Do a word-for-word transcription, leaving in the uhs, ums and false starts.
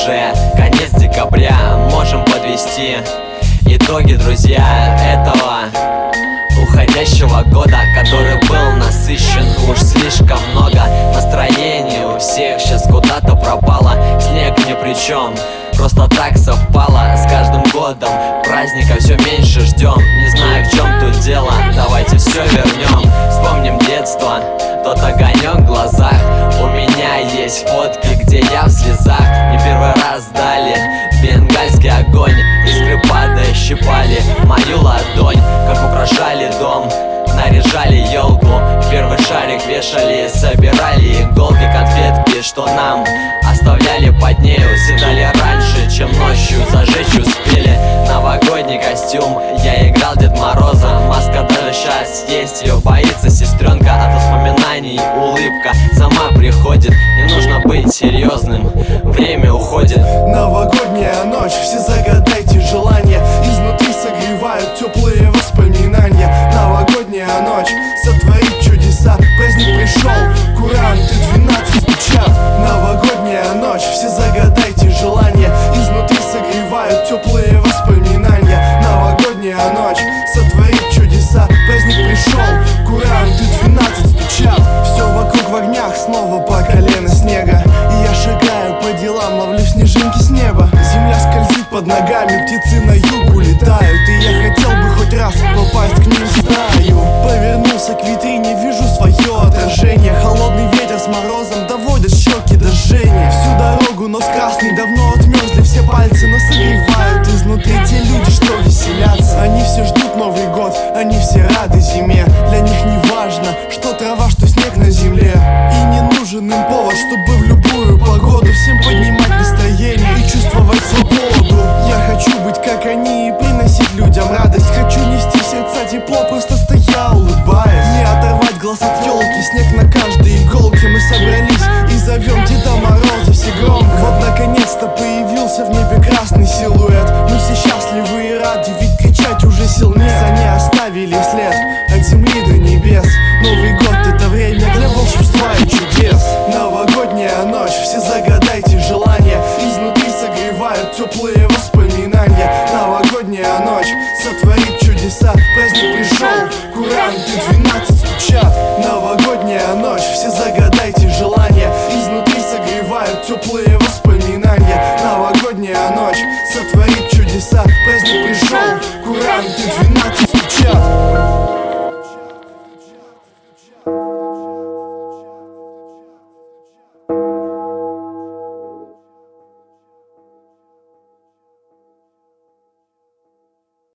уже конец декабря, можем подвести итоги, друзья, этого уходящего года, который был насыщен. Уж слишком много настроений у всех сейчас куда-то пропало. Снег ни при чем, просто так совпало. С каждым годом праздника все меньше ждем. Не знаю, в чем тут дело, давайте все вернем. Вспомним детство, тот огонек в глазах. У меня есть фотки, где я в слезах. Не первый раз дали бенгальский огонь. Искры падая щипали мою ладонь. Как украшали дом, наряжали елку. Первый шарик вешали, собирали иголки. Конфетки, что нам оставляли под нею, съедали раньше, чем ночью зажечь успели. Новогодний костюм, я играл Дед Мороза. Маска даже сейчас есть, ее боится сестренка. От воспоминаний улыбка сама приходит. Не нужно быть серьезным, время уходит. Новогодняя ночь, все загадайте желания. Изнутри согревают теплые воспоминания. Новогодняя ночь сотворит чудеса. Праздник пришел, куранты двенадцать стучат. Новогодняя ночь, все загадайте желания. Изнутри согревают теплые воспоминания. Новогодняя ночь сотворит чудеса. Праздник пришел, куранты двенадцать стучат. Все вокруг в огнях, снова по колено снега. И я шагаю по делам, ловлю снежинки с неба. Земля скользит под ногами, птицы на юг улетают. И я хотел бы хоть раз попасть к ним в стаю. Повернулся к витрине, вижу свое отражение. Холодный ветер с морозом доводят щеки до жжения. Всю дорогу нос красный, давно отмерзли все пальцы, но согревают изнутри те люди, что веселятся. Они все ждут Новый год, они все рады зиме. Для них не важно, что трава, что снег на земле. И не нужен им повод, чтобы в любую погоду всем поднимать настроение и чувствовать свободу. Я хочу быть как они и приносить людям радость. Хочу нести в сердца тепло, просто стоя улыбаясь. Не оторвать глаз от елки, снег на каждой иголке. Мы собрались и зовем Деда Мороза все громко. Вот наконец-то появился в небе красный силуэт. Мы все счастливы и рады, ведь кричать уже сил нет. Они оставили след от земли до небес. Новый год — это время для волшебства и чудес. Новогодняя ночь, все загадайте желания. Изнутри согревают теплые воспоминания. Новогодняя ночь сотворит чудеса. Праздник пришел, куранты двенадцать стучат. Новогодняя ночь, все загадайте желания. Изнутри согревают теплые воспоминания. Новогодняя ночь сотворит чудеса. Праздник пришел, куранты двенадцать стучат.